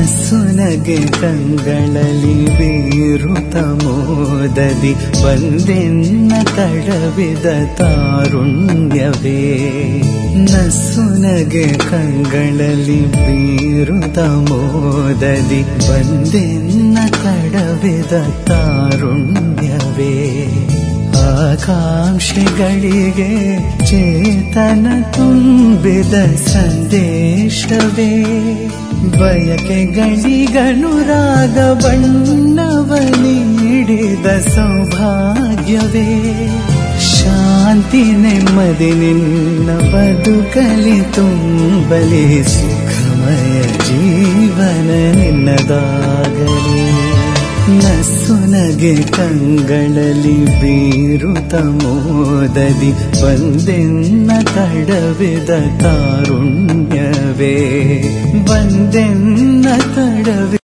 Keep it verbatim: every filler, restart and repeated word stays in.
ನಸುನಗೆ ಕಂಗಳಲ್ಲಿ ಬೀರುತ ಮೋದದಿ ಬಂದೆನ್ನ ತಡವಿದ ತಾರುಣ್ಯವೇ. ನಸುನಗೆ ಕಂಗಳಲ್ಲಿ ಬೀರುತ ಮೋದದಿ ಬಂದೆನ್ನ ತಡವಿದ ತಾರುಣ್ಯವೇ. ಆಕಾಂಕ್ಷೆಗಳಿಗೆ ಚೇತನ ತುಂಬಿದ ಸಂದೇಶವೇ. ಬಯಕೆಗಳಿಗನುರಾಗ ಬಣ್ಣವ ನೀಡಿದ ಸೌಭಾಗ್ಯವೇ. ಶಾಂತಿ ನೆಮ್ಮದಿ ನಿನ್ನ ಬದುಕಲಿ ತುಂಬಲಿ ಸುಖಮಯ ಜೀವನ ನಿನ್ನದಾಗಲಿ. ನಸುನಗೆ ಕಂಗಳಲ್ಲಿ ಬೀರುತ ಮೋದದಿ ಬಂದೆನ್ನ ತಡವಿದ ತಾರುಣ್ಯವೇ. ಬಂದೆನ್ನ ತಡವಿ